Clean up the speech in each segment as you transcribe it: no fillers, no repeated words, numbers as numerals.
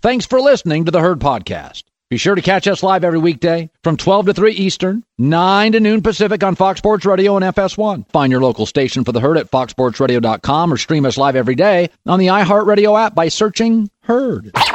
Thanks for listening to the Herd Podcast. Be sure to catch us live every weekday from 12 to 3 Eastern, 9 to noon Pacific on Fox Sports Radio and FS1. Find your local station for the Herd at foxsportsradio.com or stream us live every day on the iHeartRadio app by searching Herd. Now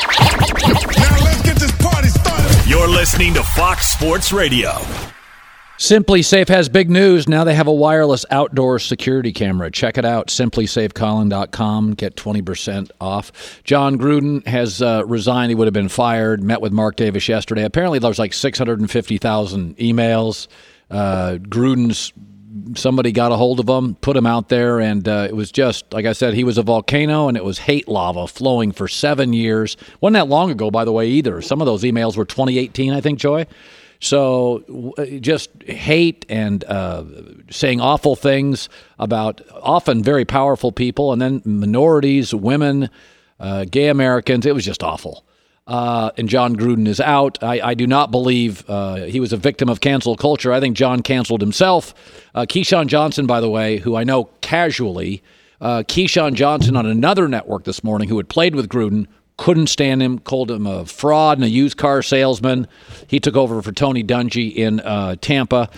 let's get this party started. You're listening to Fox Sports Radio. Simply Safe has big news. Now they have a wireless outdoor security camera. Check it out, simplysafecolin.com. Get 20% off. John Gruden has resigned. He would have been fired. Met with Mark Davis yesterday. Apparently there was like 650,000 emails. Gruden's somebody got a hold of him, put him out there, and it was just, like I said, he was a volcano, and it was hate lava flowing for 7 years. Wasn't that long ago, by the way, either. Some of those emails were 2018, I think, Joy. So just hate and saying awful things about often very powerful people, and then minorities, women, gay Americans. It was just awful. And John Gruden is out. I do not believe he was a victim of cancel culture. I think John canceled himself. Keyshawn Johnson, by the way, who I know casually, Keyshawn Johnson on another network this morning who had played with Gruden, couldn't stand him, called him a fraud and a used car salesman. He took over for Tony Dungy in Tampa.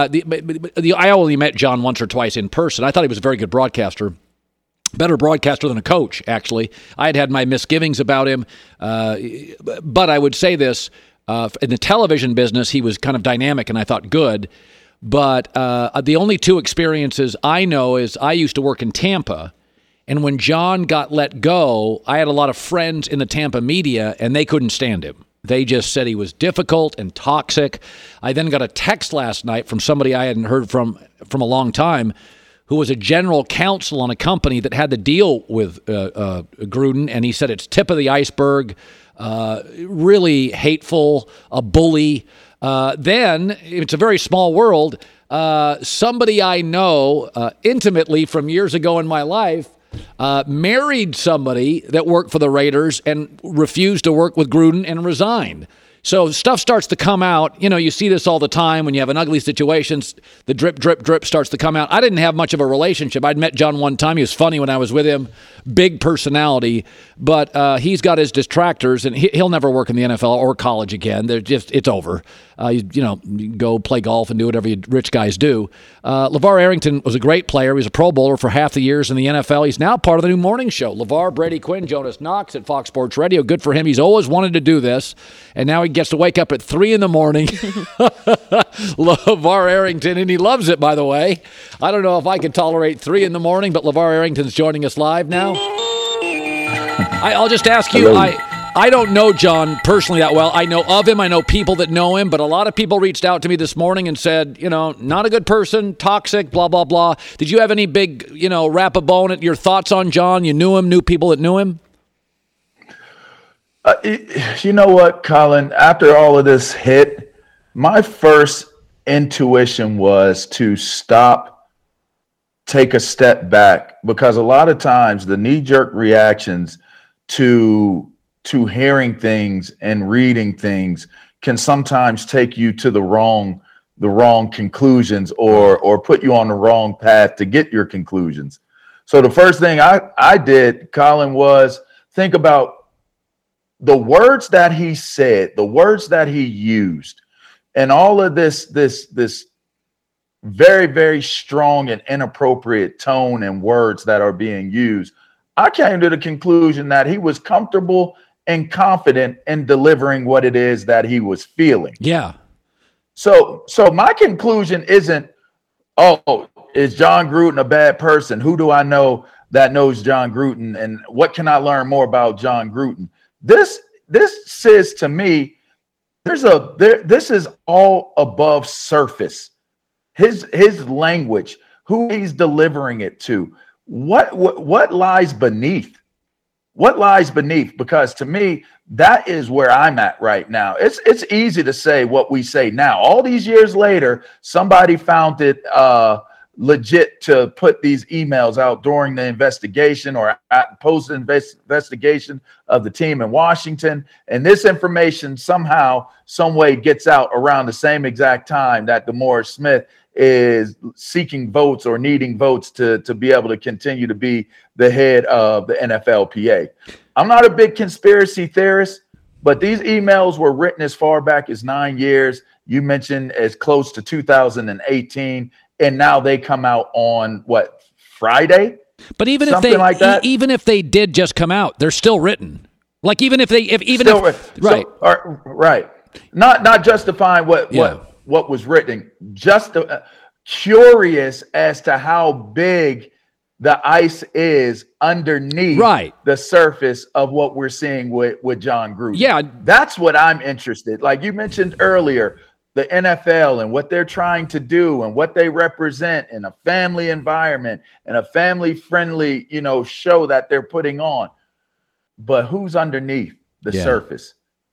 I only met John once or twice in person. I thought he was a very good broadcaster. Better broadcaster than a coach, actually. I had my misgivings about him. But I would say this, in the television business, he was kind of dynamic and I thought good. But the only two experiences I know is I used to work in Tampa. And when John got let go, I had a lot of friends in the Tampa media, and they couldn't stand him. They just said he was difficult and toxic. I then got a text last night from somebody I hadn't heard from a long time, who was a general counsel on a company that had to deal with Gruden, and he said it's tip of the iceberg, really hateful, a bully. Then, it's a very small world, somebody I know intimately from years ago in my life married somebody that worked for the Raiders and refused to work with Gruden and resigned. So stuff starts to come out. You know, you see this all the time when you have an ugly situation. The drip, drip, drip starts to come out. I didn't have much of a relationship. I'd met John one time. He was funny when I was with him. Big personality. But he's got his detractors, and he'll never work in the NFL or college again. It's over. Go play golf and do whatever you rich guys do. LeVar Arrington was a great player. He was a Pro Bowler for half the years in the NFL. He's now part of the new morning show. LeVar, Brady Quinn, Jonas Knox at Fox Sports Radio. Good for him. He's always wanted to do this, and now he gets to wake up at 3 in the morning. LeVar Arrington, and he loves it, by the way. I don't know if I could tolerate 3 in the morning, but LeVar Arrington's joining us live now. I'll just ask you, I don't know John personally that well. I know of him. I know people that know him, but a lot of people reached out to me this morning and said, not a good person, toxic, blah, blah, blah. Did you have any big, wrap a bone at your thoughts on John? You knew him, knew people that knew him? You know what, Colin? After all of this hit, my first intuition was to stop, take a step back, because a lot of times the knee-jerk reactions to hearing things and reading things can sometimes take you to the wrong conclusions or put you on the wrong path to get your conclusions. So the first thing I did, Colin, was think about the words that he said, the words that he used, and all of this very, very strong and inappropriate tone and words that are being used. I came to the conclusion that he was comfortable and confident in delivering what it is that he was feeling. Yeah. So my conclusion isn't, is John Gruden a bad person? Who do I know that knows John Gruden, and what can I learn more about John Gruden? This says to me, this is all above surface. His language, who he's delivering it to, what lies beneath? What lies beneath? Because to me, that is where I'm at right now. It's easy to say what we say now. All these years later, somebody found it legit to put these emails out during the investigation or post investigation of the team in Washington. And this information somehow, some way gets out around the same exact time that DeMaurice Smith is seeking votes or needing votes to be able to continue to be the head of the NFLPA. I'm not a big conspiracy theorist, but these emails were written as far back as 9 years. You mentioned as close to 2018, and now they come out on what, Friday? But even Something if they like that? even if they did just come out, they're still written. Like even if right. Right. Not justifying what was written, just curious as to how big the ice is underneath the surface of what we're seeing with John Gruden. Yeah. That's what I'm interested. Like you mentioned earlier, the NFL and what they're trying to do and what they represent in a family environment and a family-friendly, show that they're putting on. But who's underneath the surface?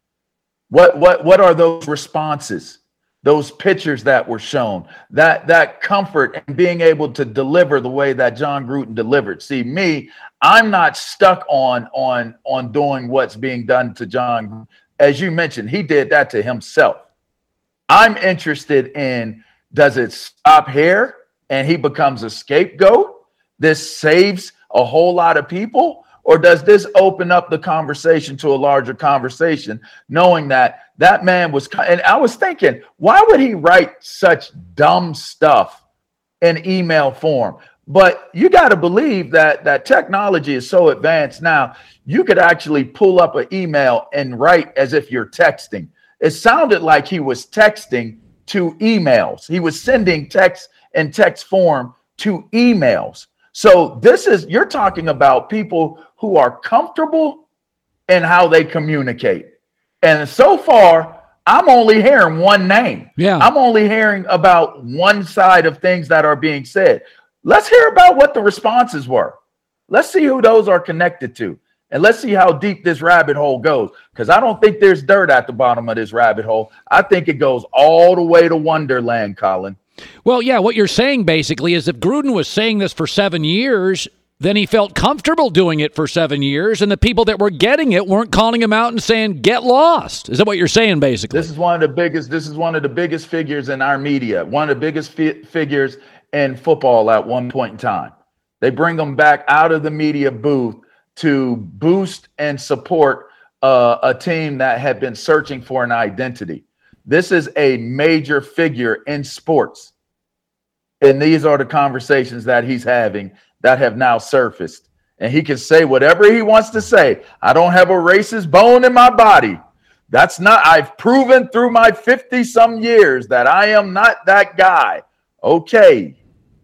What are those responses? Those pictures that were shown, that comfort and being able to deliver the way that John Gruden delivered. See, me, I'm not stuck on doing what's being done to John. As you mentioned, he did that to himself. I'm interested in, does it stop here and he becomes a scapegoat? This saves a whole lot of people? Or does this open up the conversation to a larger conversation, knowing that man was, and I was thinking, why would he write such dumb stuff in email form? But you got to believe that technology is so advanced now, you could actually pull up an email and write as if you're texting. It sounded like he was texting to emails. He was sending text in text form to emails. So you're talking about people who are comfortable in how they communicate. And so far, I'm only hearing one name. Yeah. I'm only hearing about one side of things that are being said. Let's hear about what the responses were. Let's see who those are connected to. And let's see how deep this rabbit hole goes. Because I don't think there's dirt at the bottom of this rabbit hole. I think it goes all the way to Wonderland, Colin. Well, yeah, what you're saying basically is if Gruden was saying this for 7 years, then he felt comfortable doing it for 7 years, and the people that were getting it weren't calling him out and saying, get lost. Is that what you're saying, basically? This is one of the biggest figures in our media, one of the biggest figures in football at one point in time. They bring them back out of the media booth to boost and support a team that had been searching for an identity. This is a major figure in sports. And these are the conversations that he's having that have now surfaced. And he can say whatever he wants to say. I don't have a racist bone in my body. I've proven through my 50-some years that I am not that guy. Okay.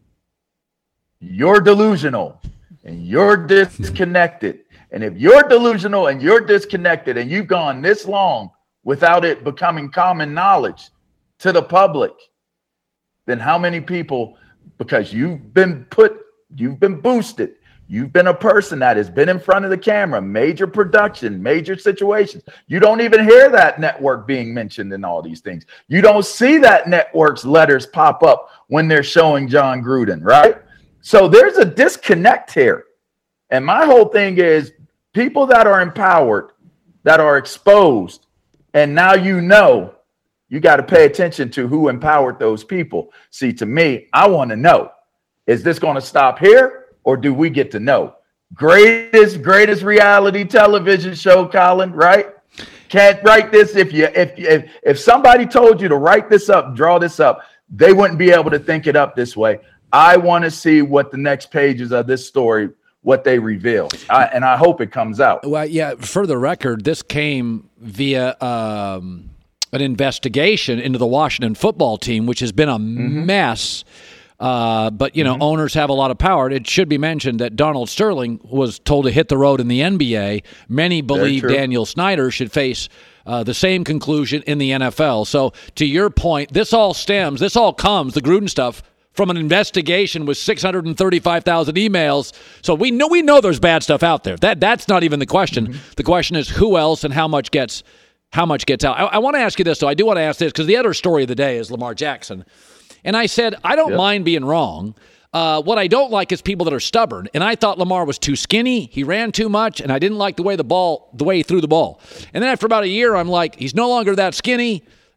You're delusional and you're disconnected. And if you're delusional and you're disconnected and you've gone this long without it becoming common knowledge to the public, then how many people, because you've been boosted, you've been a person that has been in front of the camera, major production, major situations. You don't even hear that network being mentioned in all these things. You don't see that network's letters pop up when they're showing John Gruden, right? So there's a disconnect here. And my whole thing is people that are empowered, that are exposed, and now you got to pay attention to who empowered those people. See, to me, I want to know, is this going to stop here or do we get to know? Greatest reality television show, Colin, right? Can't write this. If somebody told you to write this up, draw this up, they wouldn't be able to think it up this way. I want to see what the next pages of this story, what they reveal. And I hope it comes out. Well, yeah, for the record, this came via an investigation into the Washington football team, which has been a mess. But, owners have a lot of power. It should be mentioned that Donald Sterling was told to hit the road in the NBA. Many believe Daniel Snyder should face the same conclusion in the NFL. So to your point, this all comes, the Gruden stuff, from an investigation with 635,000 emails. So we know there's bad stuff out there. That's not even the question. Mm-hmm. The question is who else and how much gets out. I want to ask you this, though. I do want to ask this because the other story of the day is Lamar Jackson. And I said, I don't mind being wrong. What I don't like is people that are stubborn. And I thought Lamar was too skinny. He ran too much, and I didn't like the way he threw the ball. And then after about a year, I'm like, he's no longer that skinny.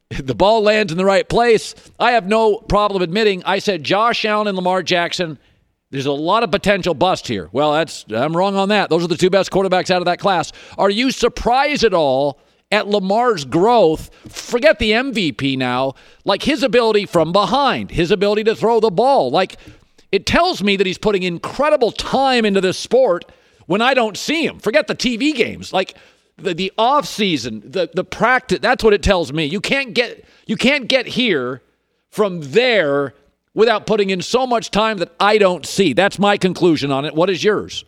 the ball lands in the right place. I have no problem admitting I said Josh Allen and Lamar Jackson. There's a lot of potential bust here. Well, I'm wrong on that. Those are the two best quarterbacks out of that class. Are you surprised at all at Lamar's growth? Forget the MVP now. Like his ability from behind, his ability to throw the ball. Like it tells me that he's putting incredible time into this sport when I don't see him. Forget the TV games. Like the off season, the practice. That's what it tells me. You can't get here from there without putting in so much time that I don't see. That's my conclusion on it. What is yours?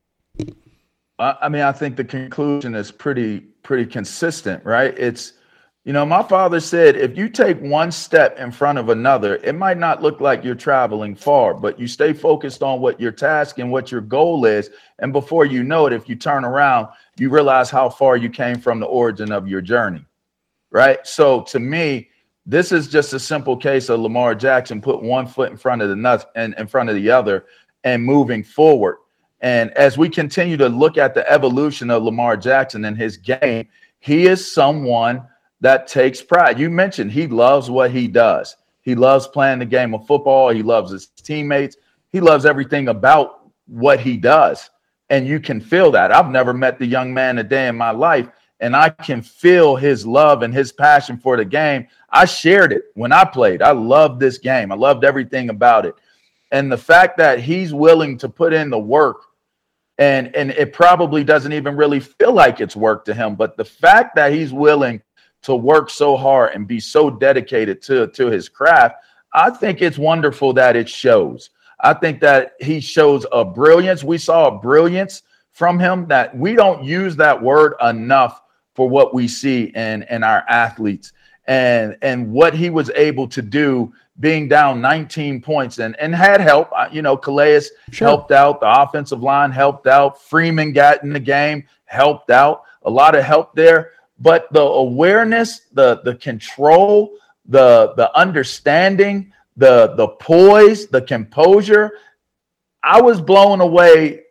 I mean, I think the conclusion is pretty consistent, right? It's, my father said, if you take one step in front of another, it might not look like you're traveling far, but you stay focused on what your task and what your goal is. And before you know it, if you turn around, you realize how far you came from the origin of your journey, right? So to me, this is just a simple case of Lamar Jackson put one foot in front of the other and moving forward. And as we continue to look at the evolution of Lamar Jackson and his game, he is someone that takes pride. You mentioned he loves what he does. He loves playing the game of football. He loves his teammates. He loves everything about what he does. And you can feel that. I've never met the young man a day in my life, and I can feel his love and his passion for the game. I shared it when I played. I loved this game. I loved everything about it. And the fact that he's willing to put in the work, and it probably doesn't even really feel like it's work to him, but the fact that he's willing to work so hard and be so dedicated to his craft, I think it's wonderful that it shows. I think that he shows a brilliance. We saw a brilliance from him that we don't use that word enough for what we see in our athletes. And what he was able to do being down 19 points and had help. Calais helped out. The offensive line helped out. Freeman got in the game, helped out. A lot of help there. But the awareness, the control, the understanding, the poise, the composure, I was blown away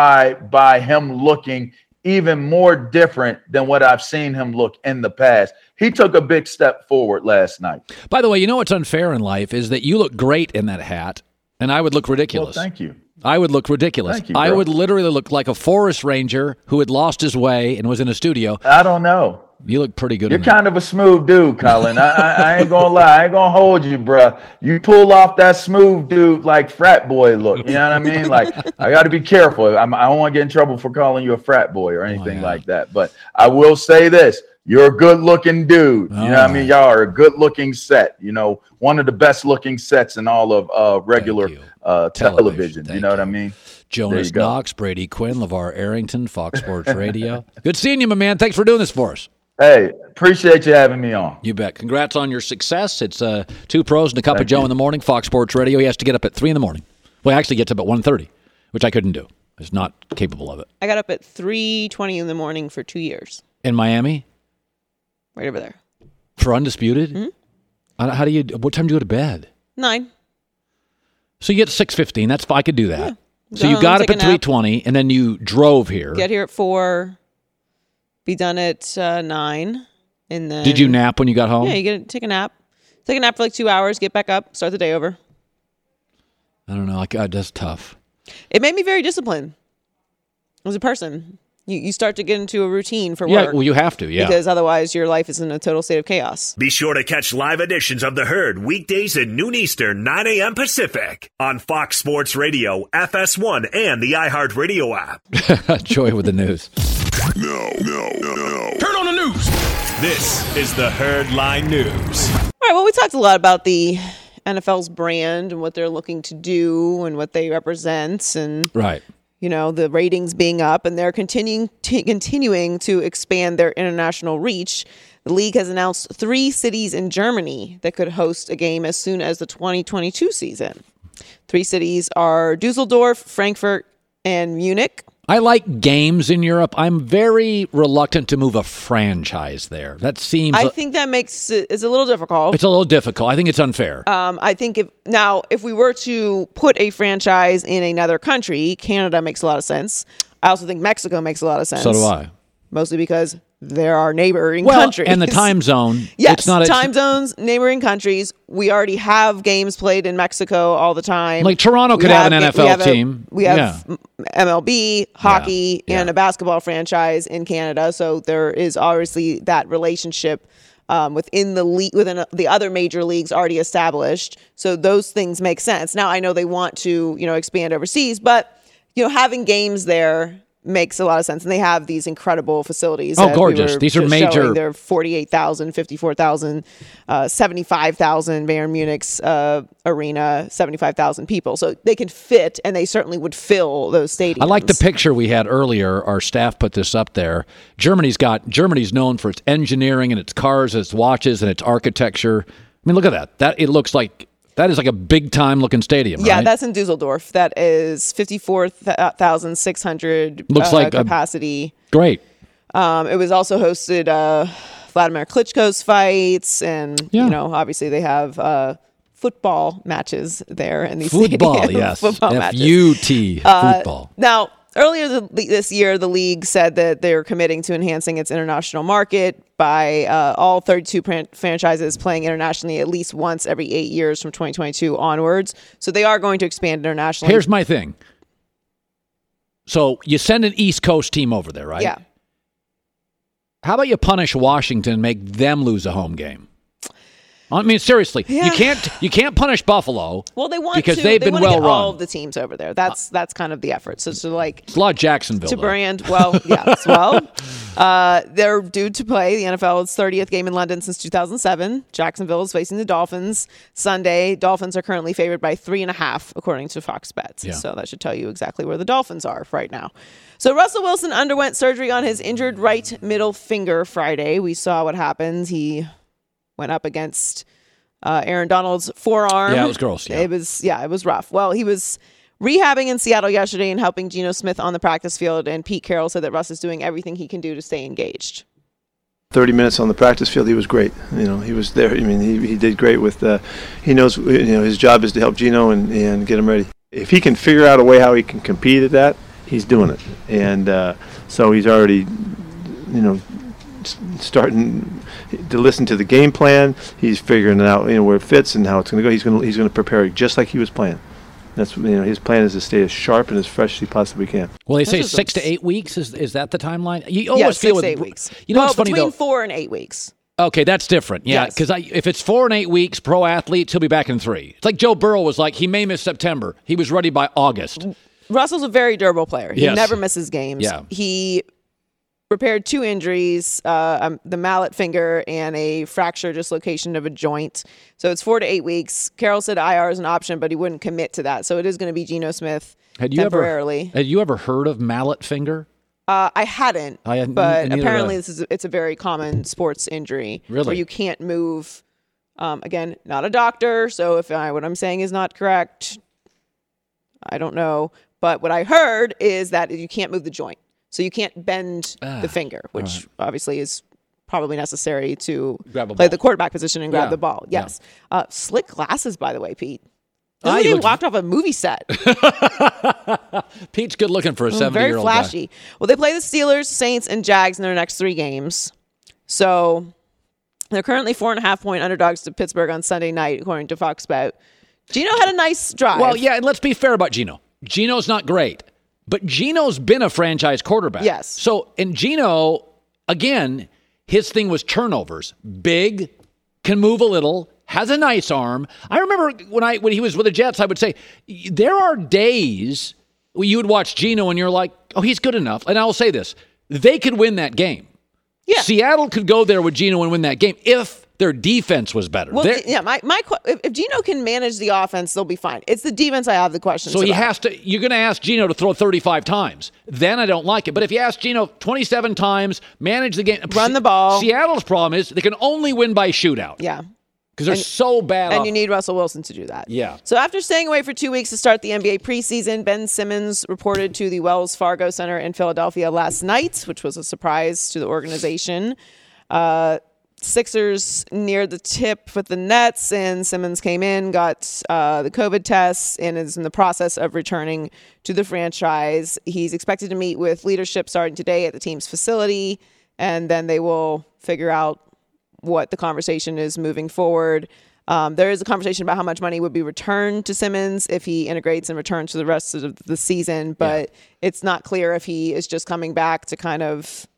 by him looking even more different than what I've seen him look in the past. He took a big step forward last night. By the way, you know what's unfair in life is that you look great in that hat, and I would look ridiculous. Well, thank you. I would look ridiculous. Thank you, bro. I would literally look like a forest ranger who had lost his way and was in a studio. I don't know. You look pretty good. You're kind of a smooth dude, Colin. I ain't gonna lie. I ain't gonna hold you, bro. You pull off that smooth dude like frat boy look. You know what I mean? Like, I got to be careful. I don't want to get in trouble for calling you a frat boy or anything like that. But I will say this. You're a good-looking dude. You know what I mean? Y'all are a good-looking set. One of the best-looking sets in all of regular television. You know what I mean? Jonas Knox, Brady Quinn, LeVar Arrington, Fox Sports Radio. Good seeing you, my man. Thanks for doing this for us. Hey, appreciate you having me on. You bet. Congrats on your success. It's two pros and a cup of Joe in the morning, Fox Sports Radio. He has to get up at 3 in the morning. Well, he actually gets up at 1:30, which I couldn't do. I was not capable of it. I got up at 3:20 in the morning for 2 years. In Miami? Right over there. For Undisputed? Mm-hmm. What time do you go to bed? 9. So you get 6:15. That's fine. I could do that. Yeah. So you got up at 3:20, and then you drove here. Get here at 4, be done at 9, and then... Did you nap when you got home? Yeah, take a nap. Take a nap for like 2 hours, get back up, start the day over. I don't know. That's tough. It made me very disciplined as a person. You start to get into a routine for work. Yeah, well, you have to, Because otherwise your life is in a total state of chaos. Be sure to catch live editions of The Herd weekdays at noon Eastern, 9 a.m. Pacific on Fox Sports Radio, FS1, and the iHeartRadio app. Joy with the news. No. Turn on the news. This is The Herd Line News. All right, well, we talked a lot about the NFL's brand and what they're looking to do and what they represent. And right. The ratings being up, and they're continuing to expand their international reach. The league has announced 3 cities in Germany that could host a game as soon as the 2022 season. 3 cities are Dusseldorf, Frankfurt, and Munich. I like games in Europe. I'm very reluctant to move a franchise there. That seems... I think that makes it's a little difficult. It's a little difficult. I think it's unfair. I think if we were to put a franchise in another country, Canada makes a lot of sense. I also think Mexico makes a lot of sense. So do I. Mostly because there are neighboring Well, countries. and the time zone. Yes, it's not time zones, neighboring countries. We already have games played in Mexico all the time. Like Toronto could have an NFL team. We have MLB, hockey, and a basketball franchise in Canada. So there is obviously that relationship within the league, within the other major leagues already established. So those things make sense. Now I know they want to, expand overseas, but having games there makes a lot of sense. And they have these incredible facilities. Oh, gorgeous. These are major. They're 48,000, 54,000, 75,000 Bayern Munich's arena, 75,000 people. So they can fit, and they certainly would fill those stadiums. I like the picture we had earlier. Our staff put this up there. Germany's known for its engineering and its cars, its watches, and its architecture. I mean, look at that. It looks like that is like a big-time looking stadium, Yeah, right? that's in Dusseldorf. That is 54,600 looks like capacity. Great. It was also hosted Vladimir Klitschko's fights, and obviously they have football matches there in these football, stadiums. yes, Football matches. F-U-T, football. Now, earlier this year, the league said that they're committing to enhancing its international market by all 32 franchises playing internationally at least once every 8 years from 2022 onwards. So they are going to expand internationally. Here's my thing. So you send an East Coast team over there, right? Yeah. How about you punish Washington and make them lose a home game? I mean, seriously, Yeah. you can't punish Buffalo. Well, they want because to. they've been want to well get run. all of the teams over there. That's kind of the effort. So to It's a lot of Jacksonville. to though. brand. Well, yes. Well, they're due to play the NFL's 30th game in London since 2007. Jacksonville is facing the Dolphins Sunday. Dolphins are currently favored by 3.5, according to Fox Bets. Yeah. So that should tell you exactly where the Dolphins are right now. So Russell Wilson underwent surgery on his injured right middle finger Friday. We saw what happened. He went up against Aaron Donald's forearm. Yeah, it was gross. Yeah. It was rough. Well, he was rehabbing in Seattle yesterday and helping Geno Smith on the practice field, and Pete Carroll said that Russ is doing everything he can do to stay engaged. 30 minutes on the practice field, he was great. He was there. I mean, he did great with. He knows. His job is to help Geno and get him ready. If he can figure out a way how he can compete at that, he's doing it. And so he's already, starting to listen to the game plan. He's figuring out where it fits and how it's going to go. He's going to prepare just like he was playing. That's his plan is to stay as sharp and as fresh as he possibly can. Well, they say 6 to 8 weeks. Is that the timeline? You always 6 feel to 8 weeks. It's funny between though. 4 and 8 weeks. Okay, that's different. Yeah, Yes. because if it's 4 and 8 weeks, pro athletes, he'll be back in 3. It's like Joe Burrow was like, he may miss September. He was ready by August. Russell's a very durable player. He Yes. never misses games. Yeah. He repaired 2 injuries, the mallet finger and a fracture dislocation of a joint. So it's 4 to 8 weeks. Carroll said IR is an option, but he wouldn't commit to that. So it is going to be Geno Smith temporarily. Had you ever heard of mallet finger? I hadn't, neither but had apparently I. it's a very common sports injury Really? where you can't move. Again, not a doctor, so if what I'm saying is not correct, I don't know. But what I heard is that you can't move the joint, so you can't bend the finger, which obviously is probably necessary to Grab a play ball. the quarterback position and grab Yeah. the ball. Yes, slick glasses, by the way, Pete. Ah, Like he he looks- walked off a movie set. Pete's good looking for a 70-year-old Very guy. flashy. Well, they play the Steelers, Saints, and Jags in their next 3 games. So they're currently 4.5-point underdogs to Pittsburgh on Sunday night, according to Fox Bet. Geno had a nice drive. Well, yeah, and let's be fair about Geno. Geno's not great, but Geno's been a franchise quarterback. Yes. So, and Geno, again, his thing was turnovers. Big, can move a little, has a nice arm. I remember when he was with the Jets, I would say, there are days where you would watch Geno and you're like, oh, he's good enough. And I will say this, they could win that game. Yeah. Seattle could go there with Geno and win that game if their defense was better. Well, yeah, if Geno can manage the offense, they'll be fine. It's the defense I have the questions So he about. has to. You're going to ask Geno to throw 35 times. Then I don't like it. But if you ask Geno 27 times, manage the game, Run the ball. Seattle's problem is they can only win by shootout. Yeah. because they're so bad. And you need Russell Wilson to do that. Yeah. So after staying away for 2 weeks to start the NBA preseason, Ben Simmons reported to the Wells Fargo Center in Philadelphia last night, which was a surprise to the organization. Sixers neared the tip with the Nets, and Simmons came in, got the COVID test, and is in the process of returning to the franchise. He's expected to meet with leadership starting today at the team's facility. and then they will figure out what the conversation is moving forward. There is a conversation about how much money would be returned to Simmons if he integrates and returns for the rest of the season, but it's not clear if he is just coming back to kind of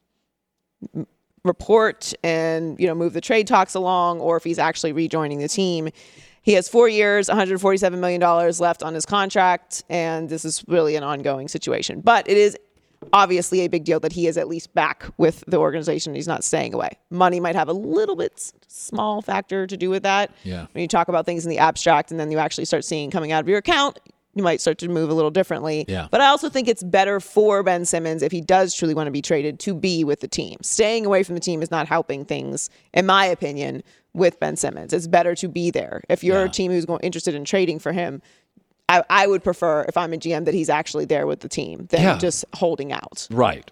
report and, move the trade talks along, or if he's actually rejoining the team. He has 4 years, $147 million left on his contract, and this is really an ongoing situation. But it is obviously a big deal that he is at least back with the organization. He's not staying away. Money might have a little bit small factor to do with that. Yeah. When you talk about things in the abstract and then you actually start seeing coming out of your account, you might start to move a little differently. Yeah. But I also think it's better for Ben Simmons, if he does truly want to be traded, to be with the team. Staying away from the team is not helping things, in my opinion, with Ben Simmons. It's better to be there. If you're a team who's interested in trading for him, I would prefer, if I'm a GM, that he's actually there with the team than just holding out. Right.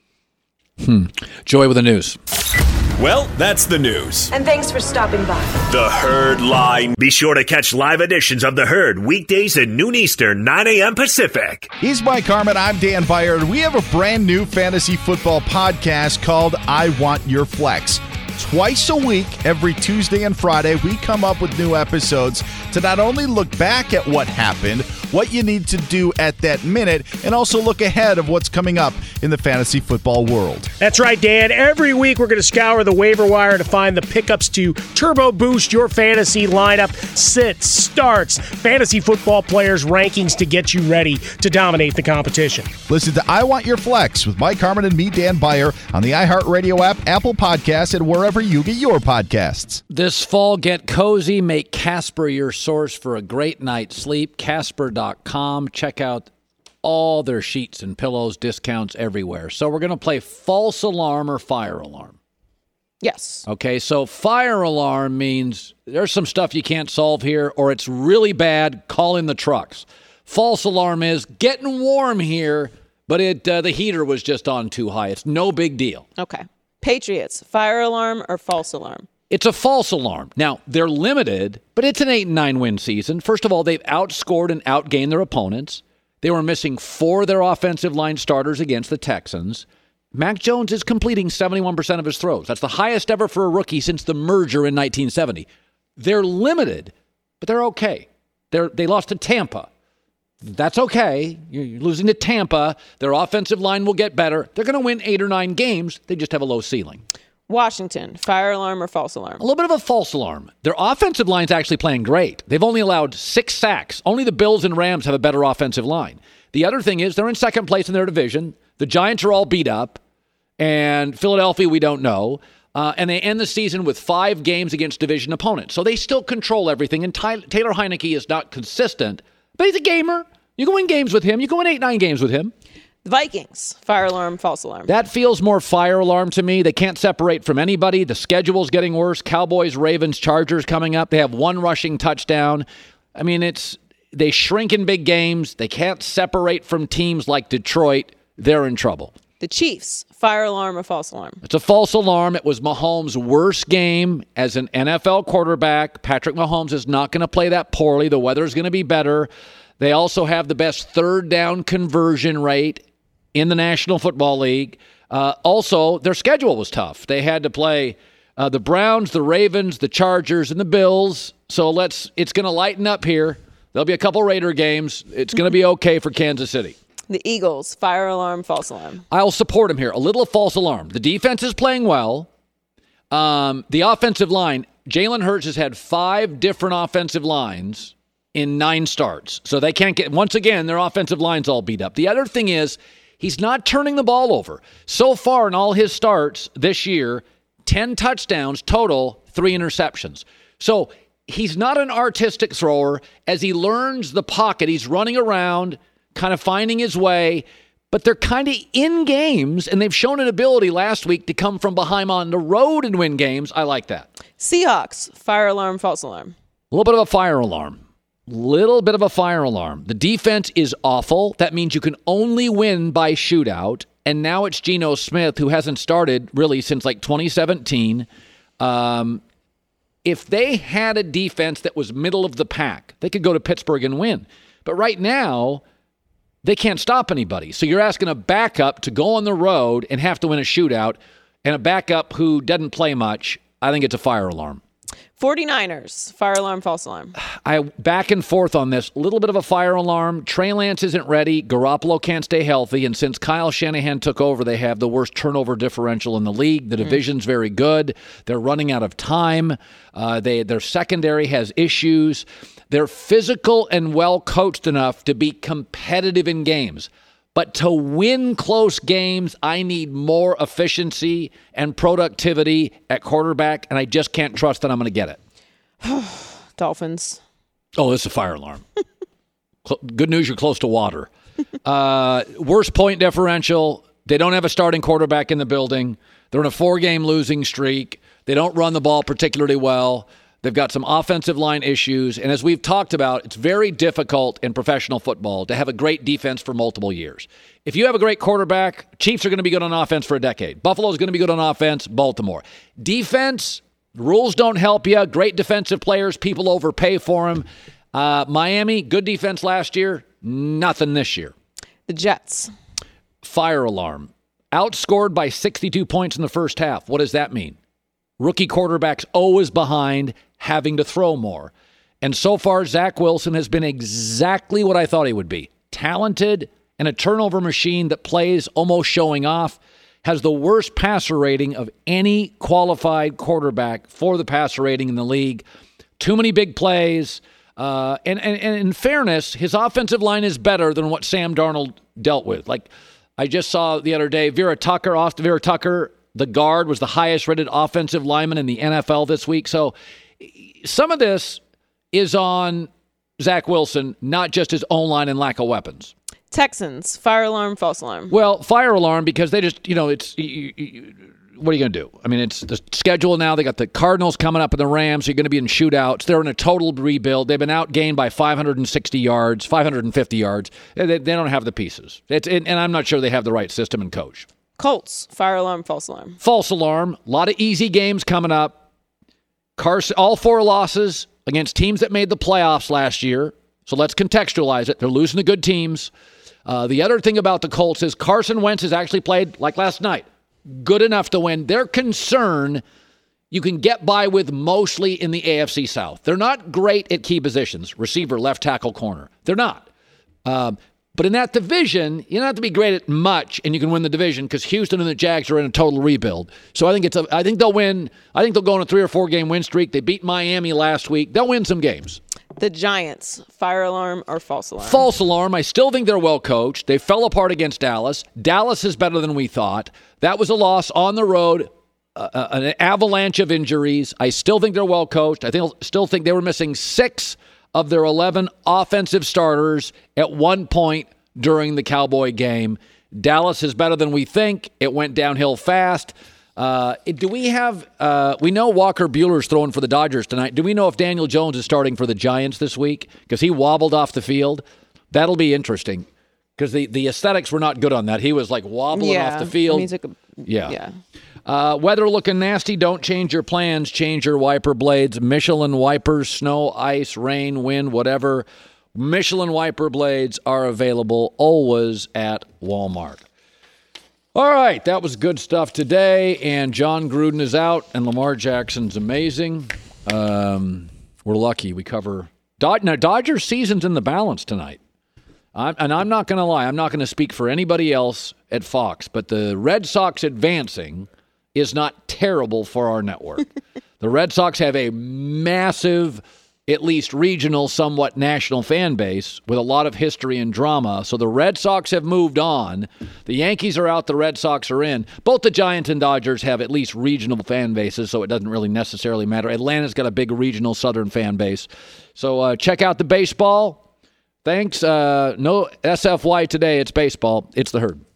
Joy with the news. Well, that's the news. And thanks for stopping by. The Herd Line. Be sure to catch live editions of The Herd weekdays at noon Eastern, 9 a.m. Pacific. He's Mike Harmon. I'm Dan Byer. We have a brand new fantasy football podcast called I Want Your Flex. Twice a week, every Tuesday and Friday, we come up with new episodes to not only look back at what happened, what you need to do at that minute, and also look ahead of what's coming up in the fantasy football world. That's right, Dan. Every week we're going to scour the waiver wire to find the pickups to turbo boost your fantasy lineup, sits, starts, fantasy football players' rankings to get you ready to dominate the competition. Listen to I Want Your Flex with Mike Harmon and me, Dan Byer, on the iHeartRadio app, Apple Podcasts, and wherever you get your podcasts. This fall, get cozy. Make Casper your source for a great night's sleep. Casper.com. Check out all their sheets and pillows, discounts everywhere. So we're going to play false alarm or fire alarm. Yes. Okay, so fire alarm means there's some stuff you can't solve here, or it's really bad, call in the trucks. False alarm is getting warm here, but the heater was just on too high. It's no big deal. Okay. Patriots, fire alarm or false alarm? It's a false alarm. Now, they're limited, but it's an 8-9 win season. First of all, they've outscored and outgained their opponents. They were missing 4 of their offensive line starters against the Texans. Mac Jones is completing 71% of his throws. That's the highest ever for a rookie since the merger in 1970. They're limited, but they're okay. They lost to Tampa. That's okay. You're losing to Tampa. Their offensive line will get better. They're going to win 8 or 9 games. They just have a low ceiling. Washington, fire alarm or false alarm? A little bit of a false alarm. Their offensive line's actually playing great. They've only allowed 6 sacks. Only the Bills and Rams have a better offensive line. The other thing is they're in second place in their division. The Giants are all beat up. And Philadelphia, we don't know. And they end the season with 5 games against division opponents. So they still control everything. And Taylor Heineke is not consistent. But he's a gamer. You can win games with him. You can win 8-9 games with him. The Vikings, fire alarm, false alarm. That feels more fire alarm to me. They can't separate from anybody. The schedule's getting worse. Cowboys, Ravens, Chargers coming up. They have 1 rushing touchdown. I mean, they shrink in big games. They can't separate from teams like Detroit. They're in trouble. The Chiefs, fire alarm or false alarm? It's a false alarm. It was Mahomes' worst game as an NFL quarterback. Patrick Mahomes is not going to play that poorly. The weather's going to be better. They also have the best third down conversion rate in the National Football League. Also, their schedule was tough. They had to play the Browns, the Ravens, the Chargers, and the Bills. So it's going to lighten up here. There'll be a couple Raider games. It's going to be okay for Kansas City. The Eagles, fire alarm, false alarm. I'll support him here. A little false alarm. The defense is playing well. The offensive line, Jalen Hurts has had 5 different offensive lines in 9 starts. So they can't get, once again, their offensive line's all beat up. The other thing is, he's not turning the ball over. So far in all his starts this year, 10 touchdowns total, 3 interceptions. So he's not an artistic thrower. As he learns the pocket, he's running around, kind of finding his way, but they're kind of in games, and they've shown an ability last week to come from behind on the road and win games. I like that. Seahawks, fire alarm, false alarm. A little bit of a fire alarm. Little bit of a fire alarm. The defense is awful. That means you can only win by shootout, and now it's Geno Smith, who hasn't started really since like 2017. If they had a defense that was middle of the pack, they could go to Pittsburgh and win. But right now, they can't stop anybody. So you're asking a backup to go on the road and have to win a shootout. and a backup who doesn't play much, I think it's a fire alarm. 49ers, fire alarm, false alarm. I back and forth on this. A little bit of a fire alarm. Trey Lance isn't ready. Garoppolo can't stay healthy. And since Kyle Shanahan took over, they have the worst turnover differential in the league. The division's very good. They're running out of time. Their secondary has issues. They're physical and well coached enough to be competitive in games. But to win close games, I need more efficiency and productivity at quarterback, and I just can't trust that I'm going to get it. Dolphins. Oh, this is a fire alarm. Good news, you're close to water. Worst point differential. They don't have a starting quarterback in the building. They're in a 4-game losing streak. They don't run the ball particularly well. They've got some offensive line issues. And as we've talked about, it's very difficult in professional football to have a great defense for multiple years. If you have a great quarterback, Chiefs are going to be good on offense for a decade. Buffalo's going to be good on offense, Baltimore. Defense, rules don't help you. Great defensive players, people overpay for them. Miami, good defense last year, nothing this year. The Jets. Fire alarm. Outscored by 62 points in the first half. What does that mean? Rookie quarterbacks always behind, having to throw more. And so far, Zach Wilson has been exactly what I thought he would be. Talented and a turnover machine that plays almost showing off. Has the worst passer rating of any qualified quarterback for the passer rating in the league. Too many big plays. And in fairness, his offensive line is better than what Sam Darnold dealt with. Like I just saw the other day, Vera Tucker, the guard, was the highest-rated offensive lineman in the NFL this week. So some of this is on Zach Wilson, not just his own line and lack of weapons. Texans, fire alarm, false alarm. Well, fire alarm because they just, it's what are you going to do? I mean, it's the schedule now. They got the Cardinals coming up and the Rams. So you're going to be in shootouts. They're in a total rebuild. They've been outgained by 560 yards, 550 yards. They don't have the pieces. And I'm not sure they have the right system and coach. Colts, fire alarm, false alarm. False alarm. A lot of easy games coming up. Carson, all 4 losses against teams that made the playoffs last year. So let's contextualize it. They're losing to good teams. The other thing about the Colts is Carson Wentz has actually played, like last night, good enough to win. Their concern, you can get by with mostly in the AFC South. They're not great at key positions, receiver, left tackle, corner. They're not. But in that division, you don't have to be great at much, and you can win the division because Houston and the Jags are in a total rebuild. So I think they'll win. I think they'll go on a 3 or 4 game win streak. They beat Miami last week. They'll win some games. The Giants, fire alarm or false alarm? False alarm. I still think they're well coached. They fell apart against Dallas. Dallas is better than we thought. That was a loss on the road, an avalanche of injuries. I still think they're well coached. Still think they were missing 6 of their 11 offensive starters at one point during the Cowboy game. Dallas is better than we think. It went downhill fast. Do we have we know Walker Buehler's throwing for the Dodgers tonight. Do we know if Daniel Jones is starting for the Giants this week? Because he wobbled off the field. That'll be interesting. Because the aesthetics were not good on that. He was like wobbling off the field. Yeah. Weather looking nasty. Don't change your plans. Change your wiper blades. Michelin wipers, snow, ice, rain, wind, whatever. Michelin wiper blades are available always at Walmart. All right, that was good stuff today. And John Gruden is out, and Lamar Jackson's amazing. We're lucky we cover. Now, Dodgers season's in the balance tonight. I'm not going to lie. I'm not going to speak for anybody else at Fox, but the Red Sox advancing is not terrible for our network. The Red Sox have a massive, at least regional, somewhat national fan base with a lot of history and drama. So the Red Sox have moved on. The Yankees are out. The Red Sox are in. Both the Giants and Dodgers have at least regional fan bases, so it doesn't really necessarily matter. Atlanta's got a big regional southern fan base. So check out the baseball. Thanks. No SFY today. It's baseball. It's the Herd.